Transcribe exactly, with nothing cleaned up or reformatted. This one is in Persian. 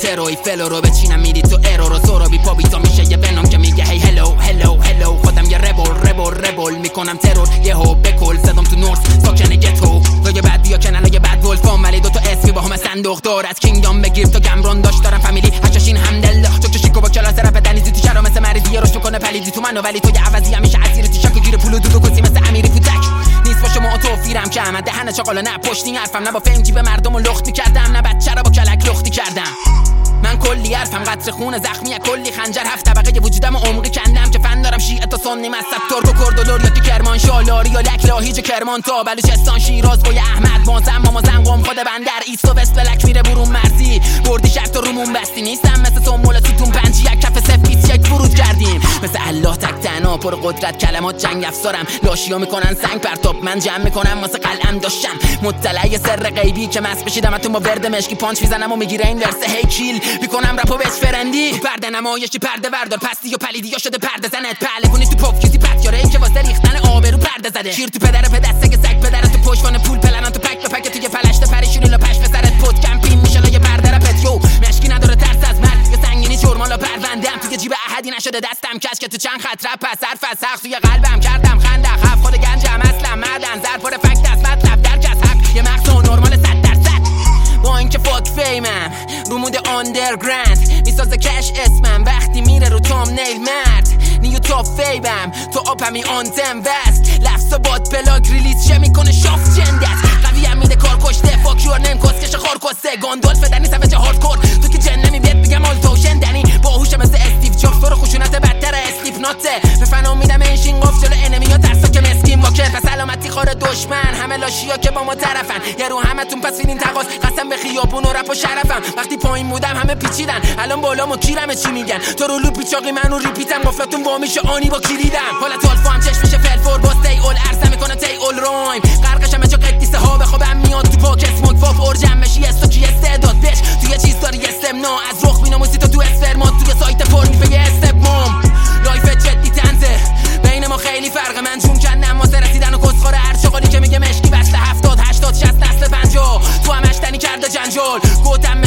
تروی فلو رو بچینم میری تو ارو رو سورو بی پا بیتا میشه یه بنام که میگه هی هلو هلو هلو خودم یه ربل ربل ربل میکنم ترور یه هو بکل صدام تو نورس ساکن گتو لایه بعد بیا کنن یه بعد ولفام ولی دوتا اسمی با همه صندوق دار از کینگدام بگیر تا گمرون داشت دارم فامیلی هشاشین همدلله چک شیکو با کلاس رپ دنیزی تو شهر مثل مریضی روش میکنه پلیدی تو منو ولی تو یه عوضی همیشه اسیر تو شک و گیر پول و دودو کسی مثل امیری پوتک نیست با شما توفیرم که احمد دهن چاقالا نه پشتی حرفم نه با فنجی به مردم و لخت میکردم نه بچه را با کلک لختی کردم من کلی حرفم قطر خون زخمی کلی خنجر هفت طبقه وجودم و عمقی کندم که فن دارم شیعه تا سنی مذهب ترک و کرد و لوریاتی کرمانشاه لاری و لک لاهیج کرمان تا بلوچستان شیراز گوی احمد مازن مامازن قم خود بندر ایست و وست بلک میره برون مرزی بردی شرط و رومون بستی نیستم مثل تو مولا توتون پنجی یک کف سفیس یک فرود کردیم مثل الله تک تنها پر قدرت کلمات جنگ افسارم لاشیا میکنن سنگ پرتاب من جمع میکنم واسه قلم داشتم مطلع سر غیبی که مس بشیدم تو با ورد مشکی پانچ میزنم و میگیره این ورسه هی کیل میکنم رپو بهش فرندی پرده نمایشی پرده وردار پستی و پلیدی یا شده پرده زنت پهلوونی تو پاپ کیسی پت یاره این که واسه ریختن آبرو پرده زده شیر تو پدر پدسته که سگ پدر تو پشتوانه پول پلنان تو پک پک توی فلشت پریشونی لا پش پسرت پد کمپین میشه لا یه برده رپت یو مشکی نداره ترس از مرد یا سنگینی جرمالا پروندم توی جیب احدی نشده دستم کش که تو چند خط رپ پس حرف از حق توی قلبم کردم خنده خف خود گنجم اصلا مردن زر پر فکت از مطلب درک از حق یه مغز نرمال صد درصد با اینکه فاک فیمم رو مود آندرگراند میسازه کش اسمم وقتی میره رو تام نیل مرد نیو تاپ فیبم تو آپمی آنتم وست لفظ باد پلاک ریلیز شه میکنه شاف جندت قوی هم میده کار کشته فاک یور نیم کسکش خار کسته گاندولف دنی سفچه هاردکور تو که جن نمیبید بگم آلتوشن دنی باهوش مثل استیو جابز تو رو خشونت بدتره اسلیپ ناته به فنا میدم اینشین قف جلو انمی ها ترسا که مسکین واکر پس سلامتی خار دشمن همه لاشیا که با ما طرفن یه رو همتون پس فیلین تقاس قسم به خیابون و رپ و شرفم وقتی پایین بودم همه پیچیدن الان بالامو کیرم چی میگن تو رو لوپی چاقی منو ریپیتم گفتتون با میشه آنی با کلیدم حالا تو هم چشمش فلفور با تی اول ارسم میکنه تی اول رایم غرقشم چه قدیسه ها بخوابم میاد تو پاک اسموک واپ اورجم بشی استو کی استعداد بش تو یه چیز داری استمنا از رخ بیناموسی تو تو اسفرمات تو سایت فرمی به استبمام لایف جدی تنزه بین ما خیلی فرق من جون کردم واسه رسیدن و کسخوره هر شغالی که میگه مشکی بسته هفتاد هشتاد شصت نسل پنجاه تو هم اشتنی کرده جنجال گفتم